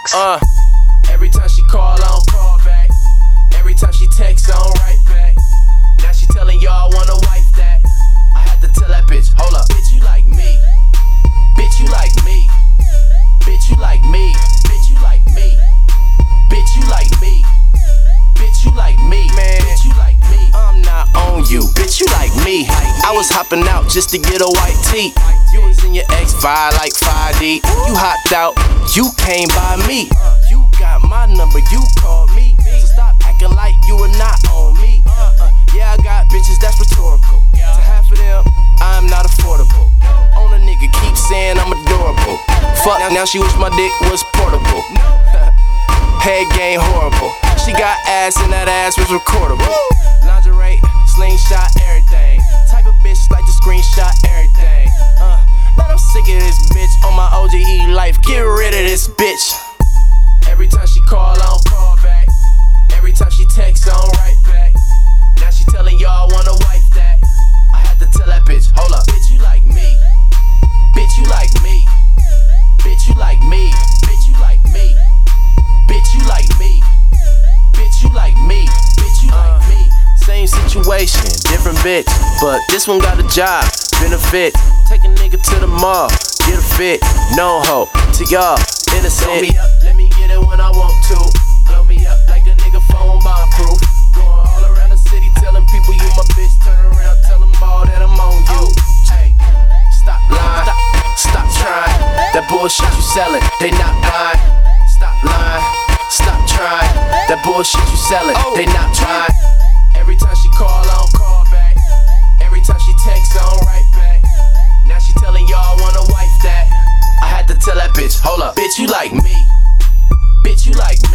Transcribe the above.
Every time she call, I don't call back. Every time she text, I don't write back. Now she telling y'all I wanna wife that. I had to tell that bitch, hold up, bitch, you like me. Bitch, you like me. Bitch, you like me. Bitch, you like me. Bitch, you like me. Bitch, you like me. Man, bitch, you like me. I'm not on you. Bitch, you like me. I was hopping out just to get a white tee. You was in your X5 like 5D. You hopped out, you came by me. You got my number, you called me. So stop acting like you were not on me. Yeah, I got bitches, that's rhetorical. To half of them, I'm not affordable. On a nigga, keep saying I'm adorable. Fuck, now she wish my dick was portable. Head game horrible. She got ass and that ass was recordable. Lingerie, slingshot, everything. Type of bitch like to screenshot everything. But I'm sick of this bitch on my OGE life. Get rid of this bitch. Every time she call, I don't call back. Every time she text, I don't write back. Now she telling y'all I wanna wife that. I had to tell that bitch, hold up, bitch, you like me. Bitch, you like me. Bitch, you like me. Bitch, you like me. Bitch, you like me. Bitch, you like me. Bitch, you like me. Same situation, different bitch, but this one got a job, benefit. Take a nigga to the mall, get a fit, no hoe, to y'all, innocent. Blow me up, let me get it when I want to. Blow me up like a nigga phone bomb-proof. Going all around the city telling people you my bitch. Turn around, tell them all that I'm on you. Hey, stop lying, stop trying. That bullshit you selling, they not buying. Stop lying, stop trying. That bullshit you selling, they not buying. Every time she call, I don't call back. Every time she text, I don't write back. Now she telling y'all I wanna wife that. I had to tell that bitch, hold up, bitch, you like me. Bitch, you like me.